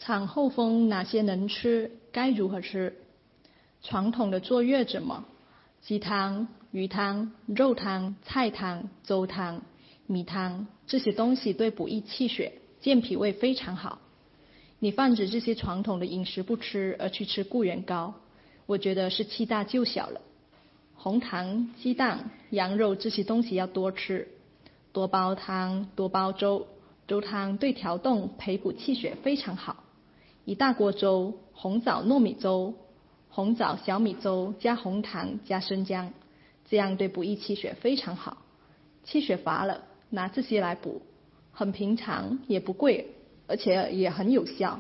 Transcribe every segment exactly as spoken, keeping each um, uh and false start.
产后风哪些能吃？该如何吃？传统的坐月子么？鸡汤、鱼汤、肉汤、菜汤、粥汤、米汤，这些东西对补益气血、健脾胃非常好。你泛指这些传统的饮食不吃，而去吃固元膏，我觉得是欺大就小了。红糖、鸡蛋、羊肉这些东西要多吃，多煲汤、多煲粥，粥汤对调动、培补气血非常好。一大锅粥，红枣糯米粥、红枣小米粥加红糖加生姜，这样对补益气血非常好。气血乏了，拿这些来补，很平常，也不贵，而且也很有效。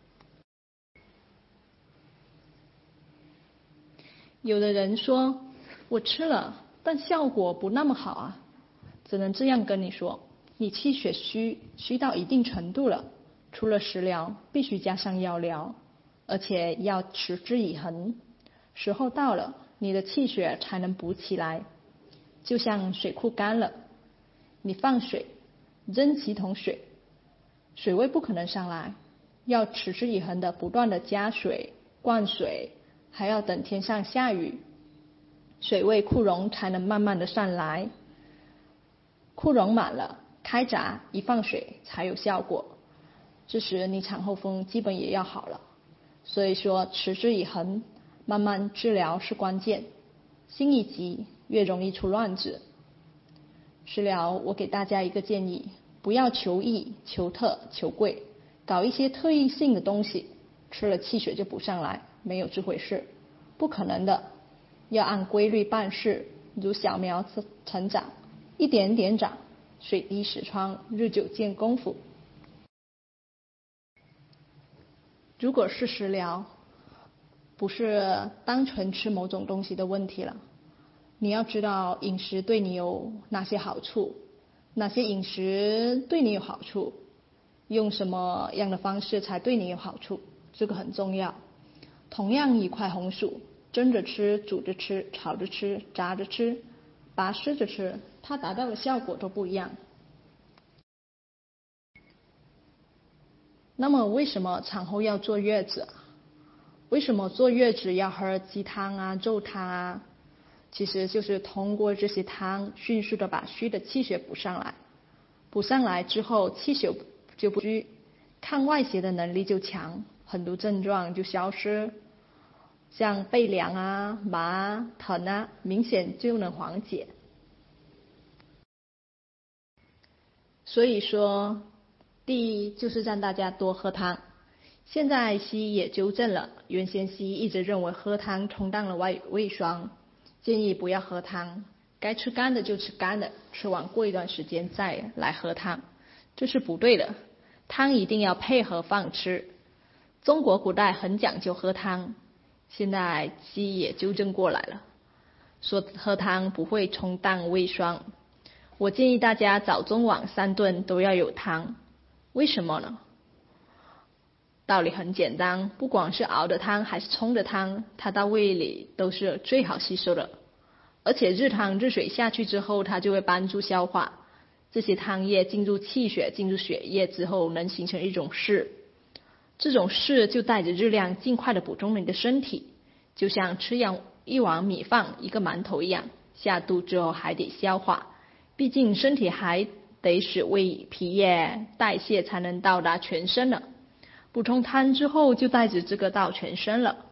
有的人说，我吃了，但效果不那么好啊。只能这样跟你说，你气血虚，虚到一定程度了，除了食疗，必须加上药疗，而且要持之以恒。时候到了，你的气血才能补起来。就像水库干了，你放水，扔几桶水，水位不可能上来，要持之以恒的不断的加水、灌水，还要等天上下雨，水位库容才能慢慢的上来。库容满了，开闸一放水才有效果。这时你产后风基本也要好了。所以说持之以恒，慢慢治疗是关键。心一急，越容易出乱子。食疗我给大家一个建议，不要求易、求特、求贵，搞一些特异性的东西，吃了气血就补上来，没有这回事，不可能的。要按规律办事，如小苗成长，一点点长，水滴石穿，日久见功夫。如果是食疗，不是单纯吃某种东西的问题了，你要知道饮食对你有哪些好处，哪些饮食对你有好处，用什么样的方式才对你有好处，这个很重要。同样一块红薯，蒸着吃、煮着吃、炒着吃、炸着吃、拔丝着吃，它达到的效果都不一样。那么为什么产后要坐月子？为什么坐月子要喝鸡汤啊、粥汤啊？其实就是通过这些汤，迅速的把虚的气血补上来。补上来之后，气血就不虚，抗外邪的能力就强，很多症状就消失，像背凉啊、麻啊、疼啊，明显就能缓解。所以说，第一就是让大家多喝汤。现在西医也纠正了，原先西医一直认为喝汤冲淡了胃胃酸，建议不要喝汤，该吃干的就吃干的，吃完过一段时间再来喝汤，这是不对的。汤一定要配合饭吃。中国古代很讲究喝汤，现在西医也纠正过来了，说喝汤不会冲淡胃酸。我建议大家早中晚三顿都要有汤，为什么呢？道理很简单，不管是熬的汤还是冲的汤，它到胃里都是最好吸收的。而且热汤热水下去之后，它就会帮助消化，这些汤液进入气血、进入血液之后，能形成一种湿，这种湿就带着热量尽快的补充你的身体，就像吃样一碗米饭、一个馒头一样，下肚之后还得消化，毕竟身体还得使胃脾液代谢才能到达全身呢。补充汤之后就带着这个到全身了。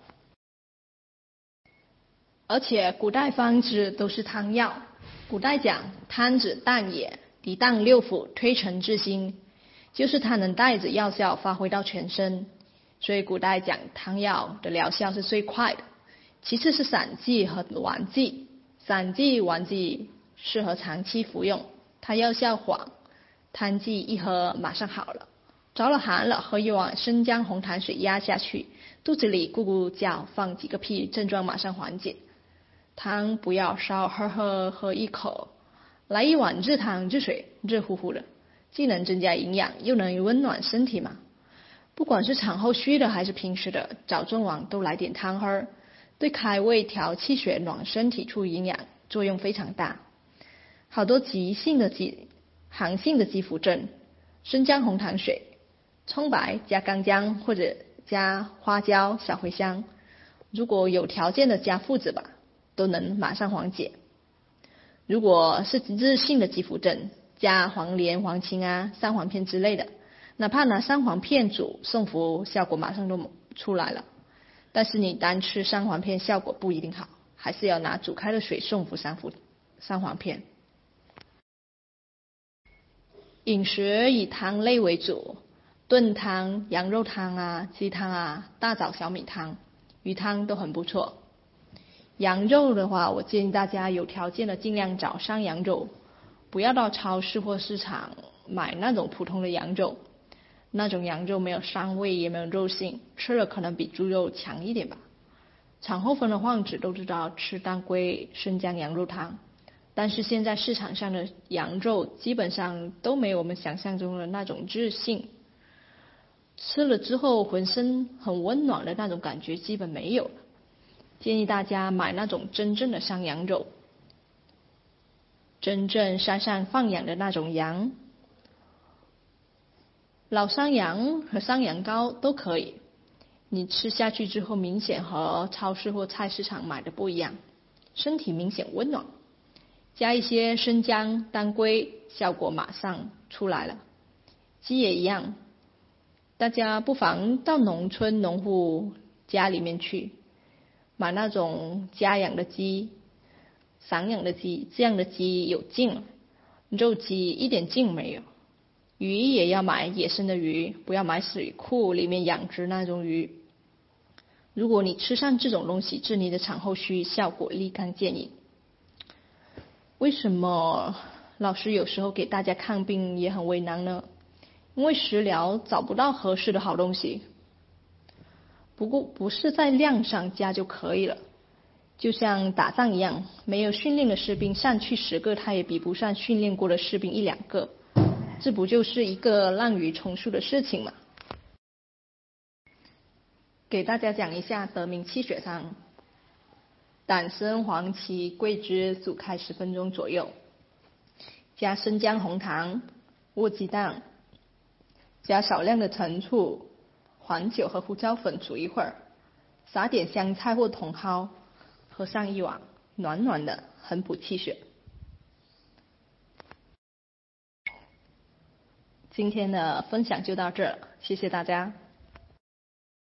而且古代方子都是汤药，古代讲汤子淡也，涤荡六腑，推陈至新，就是它能带着药效发挥到全身，所以古代讲汤药的疗效是最快的。其次是散剂和丸剂，散剂丸剂适合长期服用，它药效缓，汤剂一喝马上好了。着了寒了，喝一碗生姜红糖水压下去，肚子里咕咕叫，放几个屁，症状马上缓解。汤不要烧，喝喝喝一口，来一碗热汤热水，热乎乎的，既能增加营养，又能温暖身体嘛。不管是产后虚的还是平时的，早中晚都来点汤喝，对开胃、调气血、暖身体、促营养作用非常大。好多急性的急寒性的肌肤症，生姜红糖水葱白加干姜或者加花椒、小茴香，如果有条件的加附子吧，都能马上缓解。如果是日性的肌肤症，加黄连、黄芩啊、三黄片之类的，哪怕拿三黄片煮送服，效果马上都出来了。但是你单吃三黄片效果不一定好，还是要拿煮开的水送服三服三黄片。饮食以汤类为主，炖汤、羊肉汤啊、鸡汤啊、大枣小米汤、鱼汤都很不错。羊肉的话，我建议大家有条件的尽量找山羊肉，不要到超市或市场买那种普通的羊肉，那种羊肉没有膻味也没有肉性，吃了可能比猪肉强一点吧。产后分的患者都知道吃当归生姜羊肉汤，但是现在市场上的羊肉基本上都没有我们想象中的那种质性，吃了之后浑身很温暖的那种感觉基本没有了。建议大家买那种真正的山羊肉，真正山上放养的那种羊，老山羊和山羊羔都可以，你吃下去之后明显和超市或菜市场买的不一样，身体明显温暖，加一些生姜、当归，效果马上出来了。鸡也一样，大家不妨到农村农户家里面去买那种家养的鸡、散养的鸡，这样的鸡有劲，肉鸡一点劲没有。鱼也要买野生的鱼，不要买水库里面养殖那种鱼。如果你吃上这种东西，治你的产后虚效果立竿见影。为什么老师有时候给大家看病也很为难呢？因为食疗找不到合适的好东西，不过不是在量上加就可以了。就像打仗一样，没有训练的士兵上去十个，他也比不上训练过的士兵一两个，这不就是一个滥竽充数的事情吗？给大家讲一下得名气血汤。党参、黄芪、桂枝煮开十分钟左右，加生姜、红糖、卧鸡蛋，加少量的陈醋、黄酒和胡椒粉煮一会儿，撒点香菜或茼蒿，喝上一碗，暖暖的，很补气血。今天的分享就到这儿，谢谢大家。